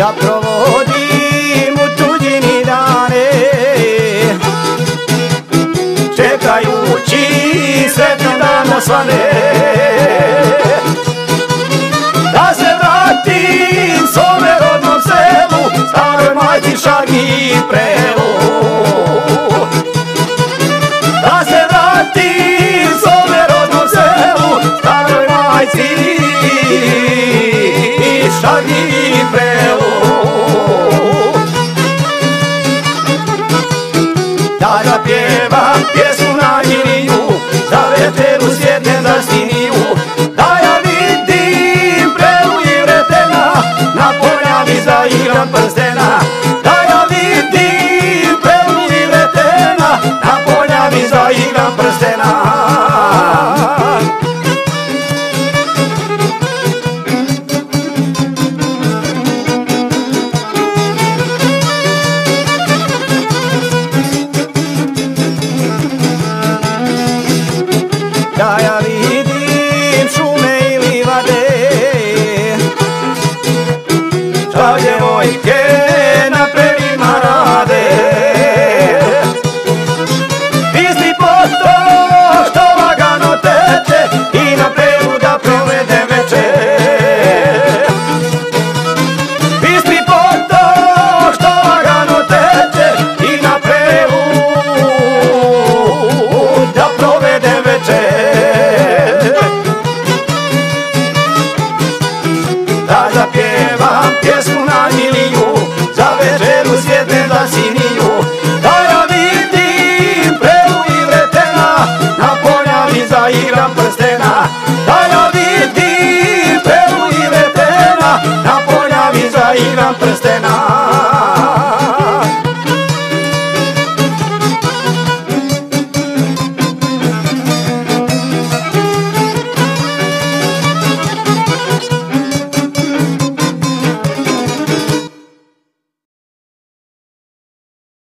ja provodim u tuđini dane, čekajući sretni dan osvane. Da se vratim svome rodnom selu, staroj majci Šagi i Prelu. Da se vratim svome rodnom selu, staroj majci Šagi i Prelu. Da zapjevam pjesmu na Iliju, za večeru sjednem za Siniju. Da ja vidim Prelu i Vretena, na poljavi zaigram prstena. Da ja vidim Prelu i Vretena, na poljavi zaigram prstena. Da ja vidim šume i livade, šta djevojke na prelima rade. Bistri potok što lagano teče i na Prelu da provede večer. Bistri potok što lagano teče i na Prelu da provede večer. Da zapjevam pjesmu na Iliju, za večeru sjednem za Siniju. Da ja vidim Prelu i Vretena, na poljavi zaigram prstena. Da ja vidim Prelu i Vretena, na poljavi zaigram prstena.